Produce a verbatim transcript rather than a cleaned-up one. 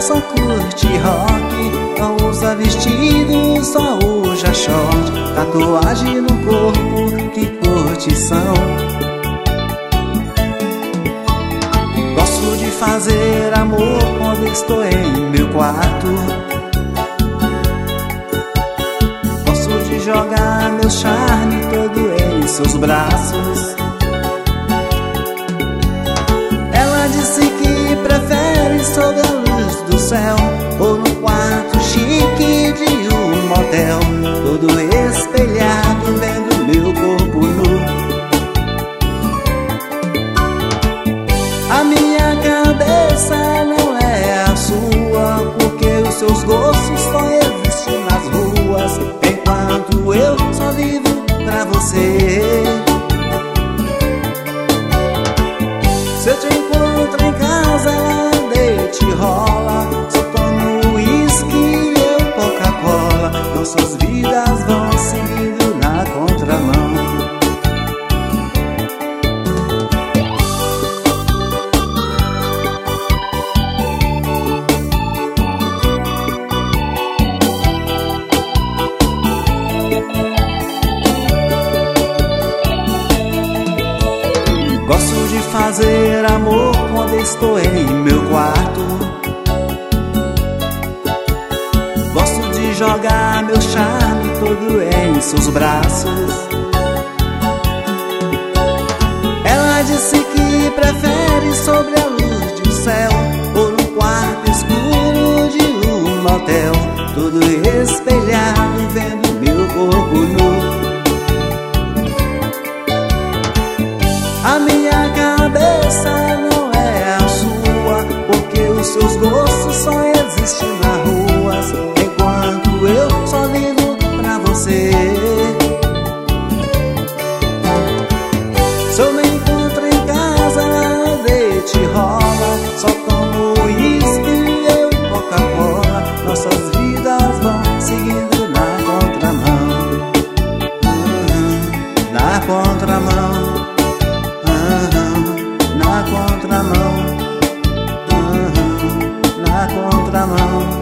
só curte rock, não usa vestido, só usa short. Tatuagem no corpo, que curtição. Gosto de fazer amor quando estou em meu quarto. Gosto de jogar meu charme todo em seus braços. Ela disse que prefere sob a luz do céu, ou no quarto chique de um motel, todo espelhado vendo meu corpo nu. A minha cabeça não é a sua, porque os seus gostos só existem nas ruas, enquanto eu só vivo pra você. Se eu te encontro em casa, ela deite e rola, só tomo uísque e eu Coca-Cola. Nossas vidas vão seguindo na contramão. Gosto de fazer amor quando estou em meu quarto. Gosto de jogar meu charme todo em seus braços. Ela disse que prefere sobre a luz do céu, ou no quarto escuro de um motel, todo espelhado vendo meu corpo nu. A minha cabeça não é a sua, porque os seus gostos só existem nas ruas, enquanto eu só vivo pra você. Se eu me encontro em casa, ela deite e rola, só tomo uísque e eu Coca-Cola. Nossas vidas vão seguindo na contramão, na contramão, na contramão, na contramão.